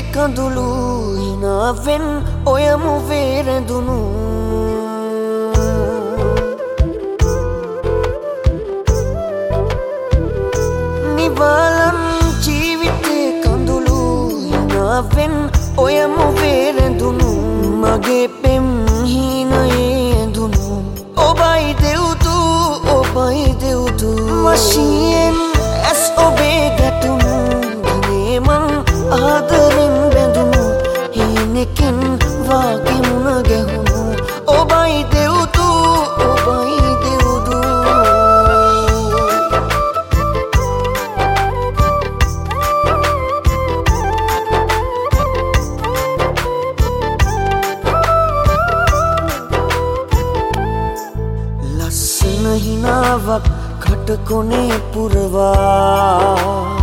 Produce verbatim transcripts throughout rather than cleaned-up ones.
කඳුළු හිනාවෙන් ඔයමු වේරඳුණු නිවාලම් ජීවිතේ කඳුළු හිනාවෙන් ඔයමු වේරඳුණු මගේ පෙම් හීනයේ ඇඳුණු ඔබයි දෙව්දු ඔබයි දෙව්දු වශයෙන් ඇස් ඔබේ ගැටුණු දිනේ මං ආදරෙන් බැඳුණු හීනෙකින් වාගේ මුණ ගැහුණු ඔබයි දෙව්දු ඔබයි දෙව්දු ලස්සන හිනාවක් කටකොනේ පුරවා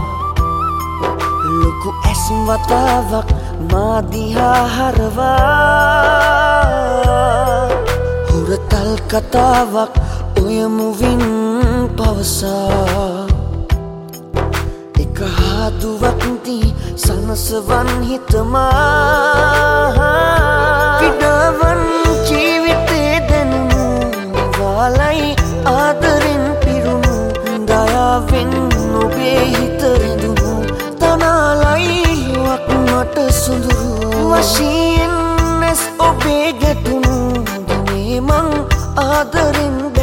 ලොකු ඇස් වතාවක් මා දිහා හරවා හුරතල් කතාවක් ඔය මුවින් පවසා එක හාදුවක් දී සනසවන් හිතමා පිඩාවන් ජීවිතේ දැනුණු නිවාලයි ආදරෙන් පිරුණු දයාවෙන් ඔබේ හිත රැඳුණු තනාලයිවක් මට සුඳුරු වශයෙන් ඇස් ඔබේ ගැටුණු දිනේ මං ආදරෙන්